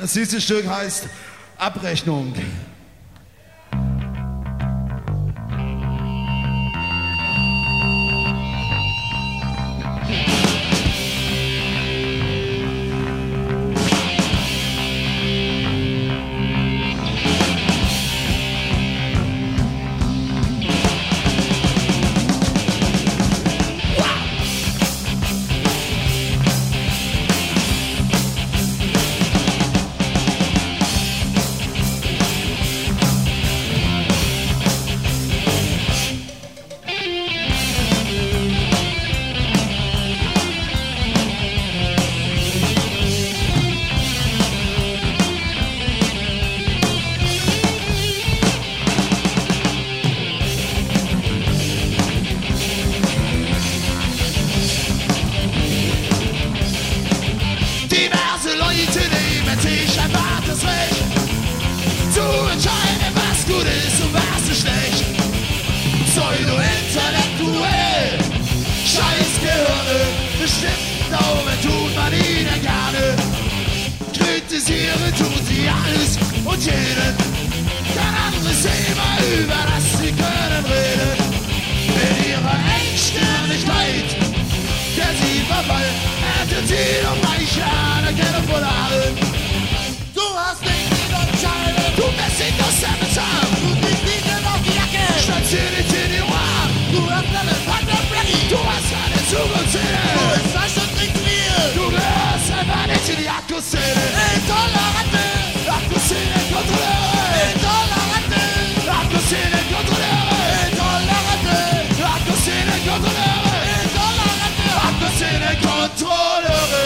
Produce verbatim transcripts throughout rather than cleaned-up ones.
Das nächste Stück heißt Abrechnung. Pseudo-intellektuell, Scheißgehirne, bestimmt Daumen tut man ihnen gerne. Kritisieren tun sie alles und jeden, kein anderes Thema, über das sie können reden. In ihrer Engstirnigkeit, der sie verfallen, erntet sie doch reiche Anerkennung von allen. Du hast nicht die Entscheidung, Du bist nicht aus der Bezahlung, du kriegst nicht auf die Jacke, stolzier nicht in die Ohren. du hast eine Partner Freddy, Du hast keine du Zukunftsszene. bist falsch und trinkst Bier, Du gehörst einfach nicht in die Akkuszene. Intolerante, Akkuszene Kontrolleure. Intolerante, Akkuszene Kontrolleure. Intolerante, Akkuszene Kontrolleure. Intolerante. Akkuszene Kontrolleure.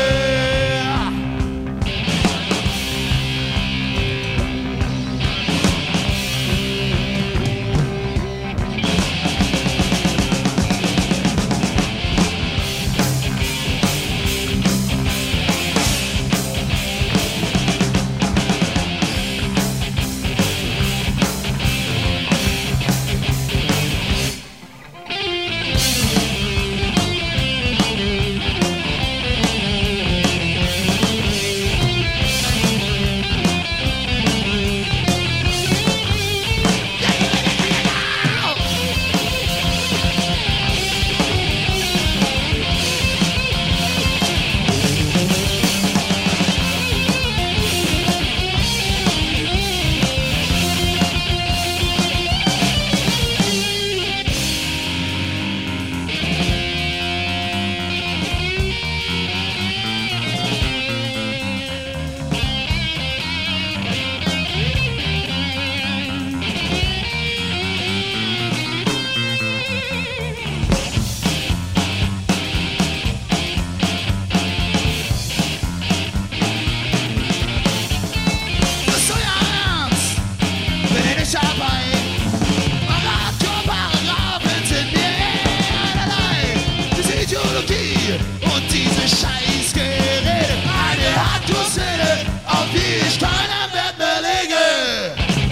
Und diese Scheißgerede, eine Hardcore-Szene, auf die ich keinen Wert mehr lege.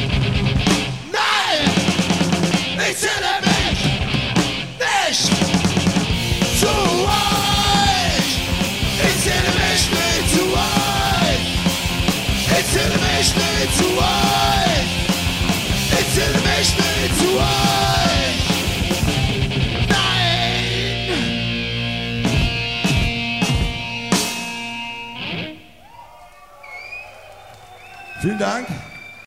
Nein, ich zähle mich nicht zu euch. Ich zähle mich nicht zu euch. Ich zähle mich nicht zu euch. Ich zähle mich nicht zu euch. Vielen Dank.